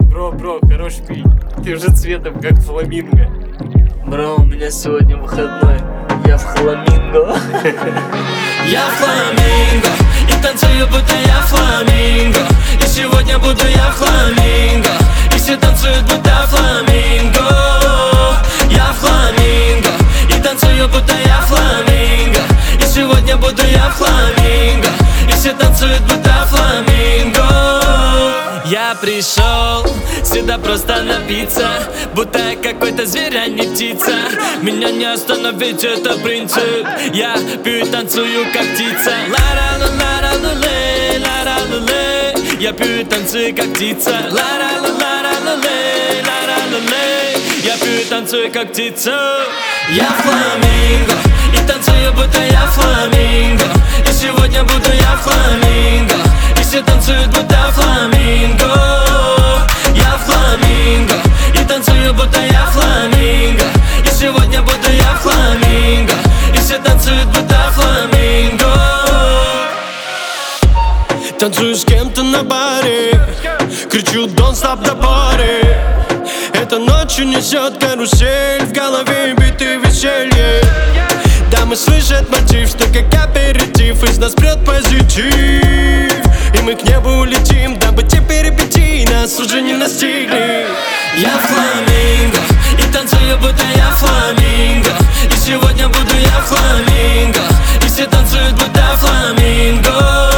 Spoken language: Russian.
Бро, хорош пить. Ты уже цветом как фламинго. Бро, у меня сегодня выходной. Я в фламинго. Я фламинго и танцую, будто я фламинго. И сегодня буду я фламинго. И все танцуют, будто фламинго. Я фламинго и танцую, будто я фламинго. И сегодня буду я фламинго. И все танцуют, будто фламинго. Я пришел сюда просто напиться, будто я какой-то зверь, а не птица. Меня не остановить, это принцип. Я пью и танцую, как птица. Ла-ра-ла-ла-ла-ле, ла-ра-ла-ле. Я пью и танцую, как птица. Ла-ра-ла-ла-ла-ле, ла-ра-ла-ле. Я пью и танцую, как птица. Я фламинго и танцую, будто я фламинго. И сегодня буду я фламинго. И все танцуют, будто фламинго. Я фламинго и танцую, будто я фламинго. И сегодня буду я фламинго. И все танцуют, будто фламинго. Танцую с кем-то на баре, кричу don't stop the party. Эта ночью несет карусель, в голове биты веселье. Дамы слышат мотив, что как аперитив из нас прет позитив. И мы к небу улетим, дабы те перипетии нас уже не настигли. Я фламинго и танцую, будто я фламинго. И сегодня буду я фламинго. И все танцуют, будто фламинго.